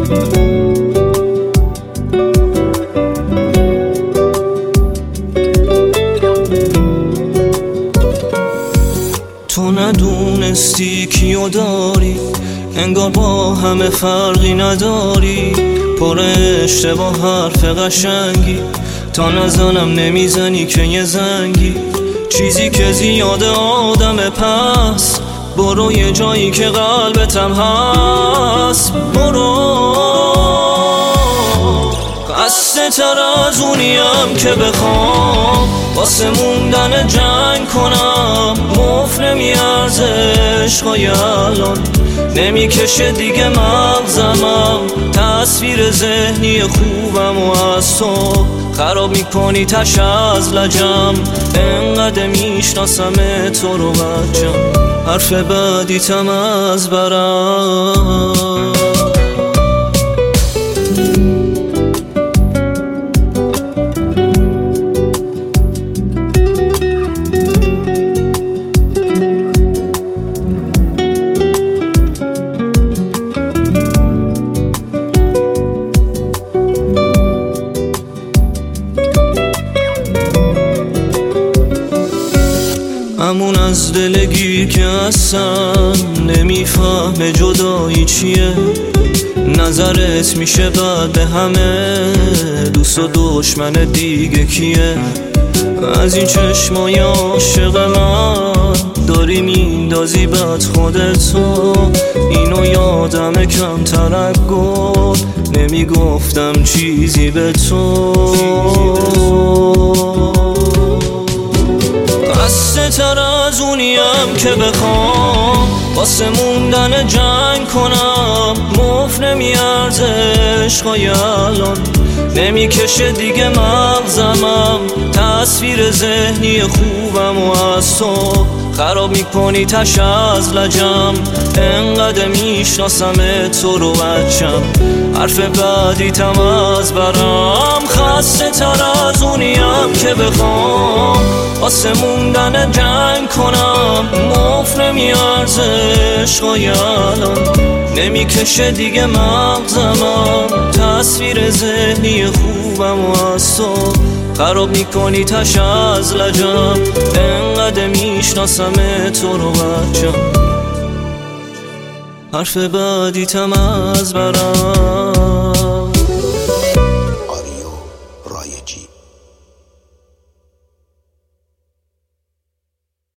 تو ندونستی کیو داری، انگار با همه فرقی نداری. پر اشتباه حرف قشنگی، تا نزنم نمیزنی که یه زنگی. چیزی که زیاده آدم پس، برو یه جایی که قلبتم هست. برو خسته تر از اونیم که بخوام واسه موندن جنگ کنم. مفت نمیارزه عشقای الان، نمیکشه دیگه مغزمم. تصویر ذهنی خوبم و از تو خراب میکنی تش از لجم. انقدر میشناسم تو رو بچم، حرف بدیتم از برم. همون از دلگی که اصلا نمیفهمه جدایی چیه. نظرت میشه بعد همه، دوست و دشمن دیگه کیه. از این چشمای عاشق من داری میندازی بد خودتو. اینو یادم کم ترک نمیگفتم چیزی به تو. خسته تر از اونیم که بخوام واسه موندن جنگ کنم. مفت نمیارزه عشقای الان، نمیکشه دیگه مغزمم. تصویر ذهنی خوبم و از تو خراب میکنی تش از لجم. انقدر میشناسم تو رو بچم، حرف بدیتم از برم. خسته تر از اونیم که بخوام واسه موندن جنگ کنم. مفت نمیارزه عشقای الان، نمیکشه دیگه مغزمم. تصویر ذهنی خوبم و از تو خراب میکنی تش از لجم. انقدر میشناسم تو رو بچم، حرف بدیتم از برم. آریو رایجی